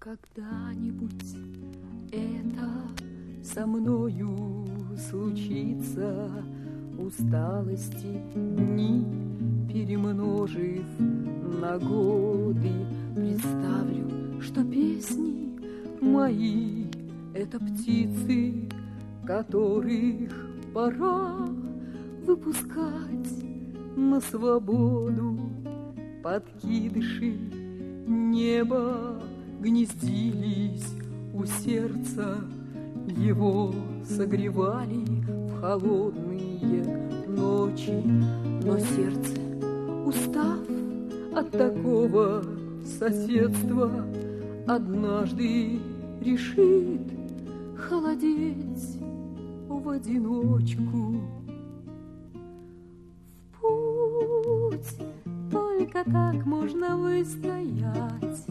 Когда-нибудь это со мною случится, усталости дни перемножив на годы, представлю, что песни мои — это птицы, которых пора выпускать на свободу. Подкидыши неба гнездились у сердца, его согревали в холодные ночи. Но сердце, устав от такого соседства, однажды решит холодеть в одиночку. В путь только так можно выстоять.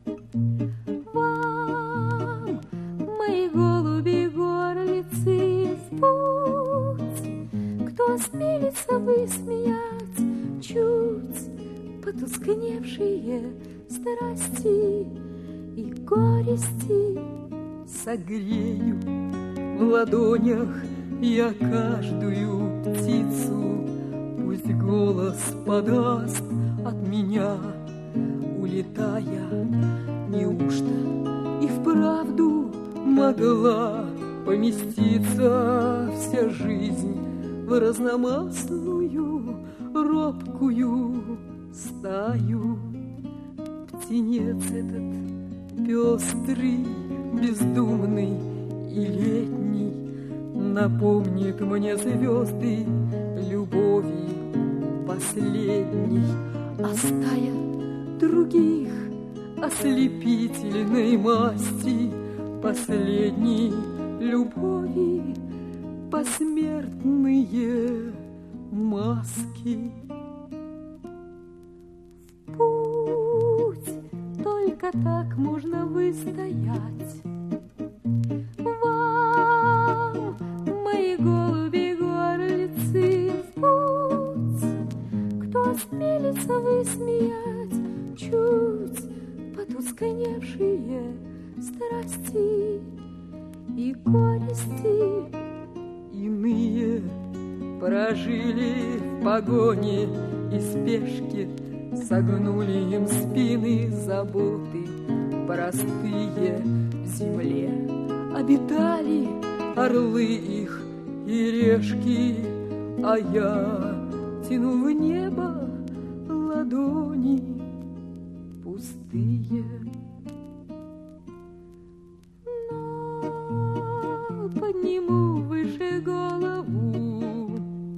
Вам, мои голуби-горлицы, в путь, кто осмелится высмеять чуть потускневшие страсти и горести. Согрею в ладонях я каждую птицу, пусть голос подаст от меня, улетая. Неужто и вправду могла поместиться вся жизнь в разномастную робкую стаю? Птенец этот пестрый, бездумный и летний напомнит мне звезды любови последней, а стая других ослепительной масти последней любови посмертные маски. В путь только так можно выстоять. Вам, мои голуби-горлицы, в путь, кто осмелится высмеять чуть потускневшие страсти и горести. Иные прожили в погоне и спешке, согнули им спины заботы простые. В земле обитали орлы их и решки, а я тяну в небо ладони пустые. Но подниму выше голову,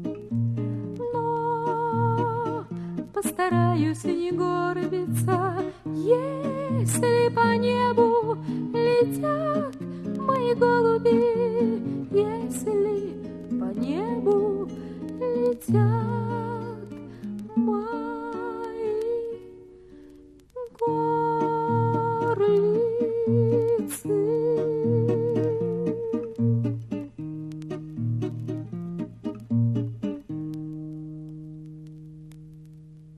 но постараюсь не горбиться, если по небу летят мои голуби.